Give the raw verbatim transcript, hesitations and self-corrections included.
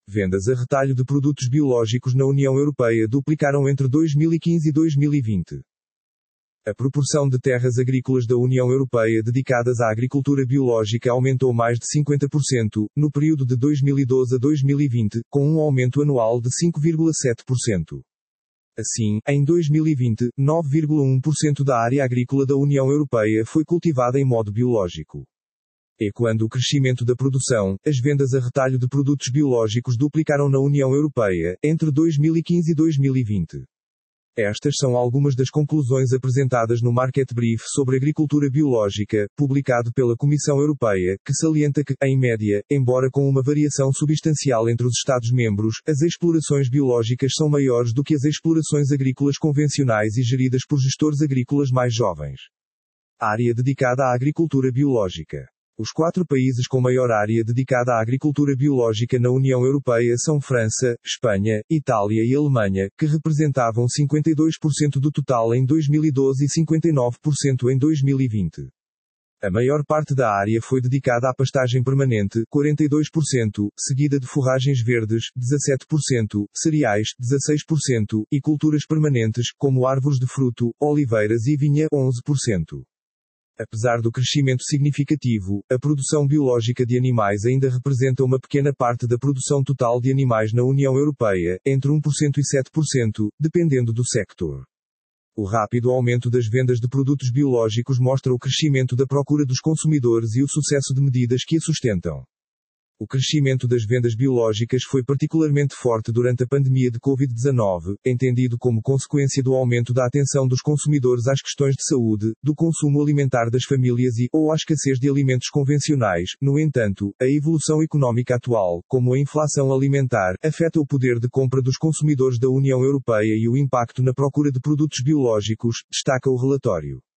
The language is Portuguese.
Vendas a retalho de produtos biológicos na União Europeia duplicaram entre dois mil e quinze e dois mil e vinte. A proporção de terras agrícolas da União Europeia dedicadas à agricultura biológica aumentou mais de cinquenta por cento, no período de dois mil e doze a dois mil e vinte, com um aumento anual de cinco vírgula sete por cento. Assim, em dois mil e vinte, nove vírgula um por cento da área agrícola da União Europeia foi cultivada em modo biológico. Ecoando o crescimento da produção, as vendas a retalho de produtos biológicos duplicaram na União Europeia, entre dois mil e quinze e dois mil e vinte. Estas são algumas das conclusões apresentadas no Market Brief sobre agricultura biológica, publicado pela Comissão Europeia, que salienta que, em média, embora com uma variação substancial entre os Estados-membros, as explorações biológicas são maiores do que as explorações agrícolas convencionais e geridas por gestores agrícolas mais jovens. Área dedicada à agricultura biológica. Os quatro países com maior área dedicada à agricultura biológica na União Europeia são França, Espanha, Itália e Alemanha, que representavam cinquenta e dois por cento do total em dois mil e doze e cinquenta e nove por cento em dois mil e vinte. A maior parte da área foi dedicada à pastagem permanente, quarenta e dois por cento, seguida de forragens verdes, dezassete por cento, cereais, dezasseis por cento, e culturas permanentes, como árvores de fruto, oliveiras e vinha, onze por cento. Apesar do crescimento significativo, a produção biológica de animais ainda representa uma pequena parte da produção total de animais na União Europeia, entre um por cento e sete por cento, dependendo do sector. O rápido aumento das vendas de produtos biológicos mostra o crescimento da procura dos consumidores e o sucesso de medidas que a sustentam. O crescimento das vendas biológicas foi particularmente forte durante a pandemia de covid dezenove, entendido como consequência do aumento da atenção dos consumidores às questões de saúde, do consumo alimentar das famílias e, ou à escassez de alimentos convencionais. No entanto, a evolução económica atual, como a inflação alimentar, afeta o poder de compra dos consumidores da União Europeia e o impacto na procura de produtos biológicos, destaca o relatório.